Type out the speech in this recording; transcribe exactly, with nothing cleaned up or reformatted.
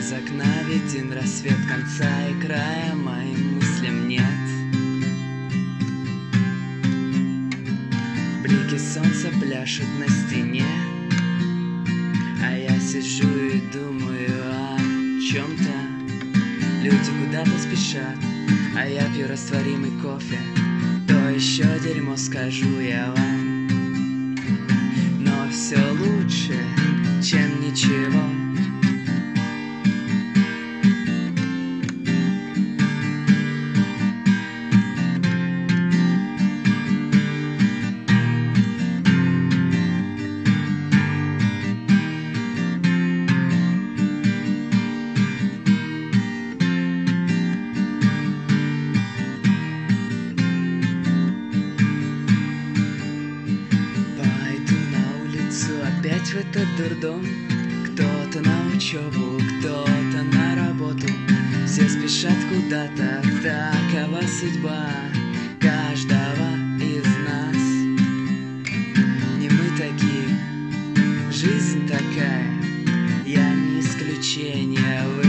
Из окна виден рассвет конца и края, моим мыслям нет. Блики солнца пляшут на стене, а я сижу и думаю о чем-то. Люди куда-то спешат, а я пью растворимый кофе. То еще дерьмо, скажу я вам, но все лучше, чем ничего. Опять в этот дурдом, кто-то на учебу, кто-то на работу. Все спешат куда-то, такова судьба каждого из нас. Не мы такие, жизнь такая, я не исключение. Вы